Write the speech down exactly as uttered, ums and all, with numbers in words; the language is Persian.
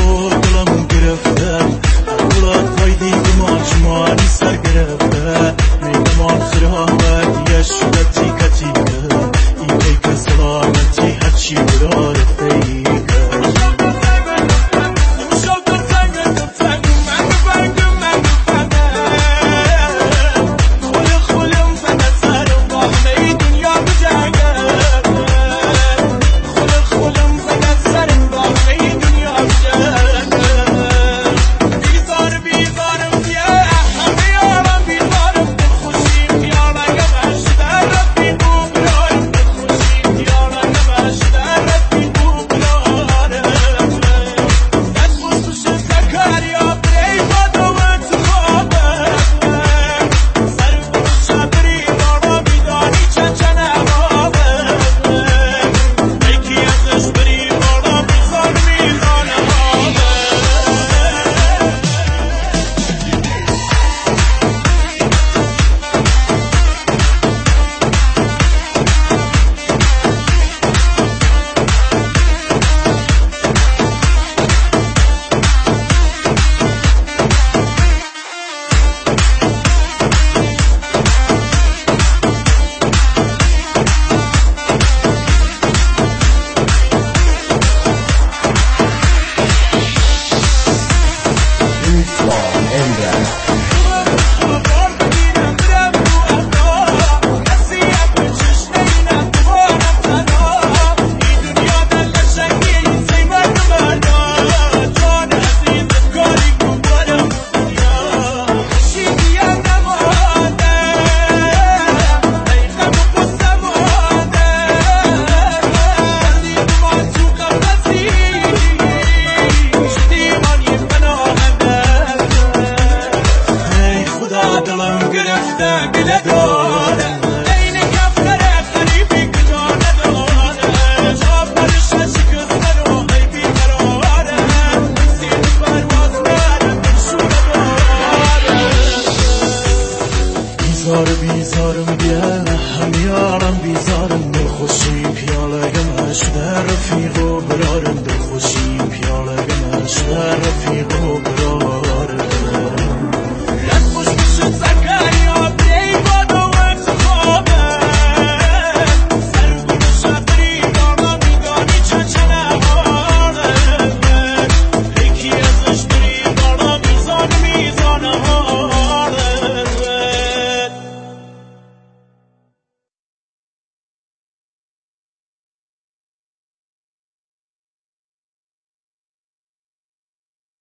و دلم گرفته اولاد وایدی گمان شماری سر گرفته میگمان خرابت یه شده تیکه تیکه این ایک سلامتی هرچی براره فیکه بیزارم گل همیارم بیزارم دل خوشی پیاله گمش در رفیق و برارم دل خوشی پیاله گمش در رفیق و برارم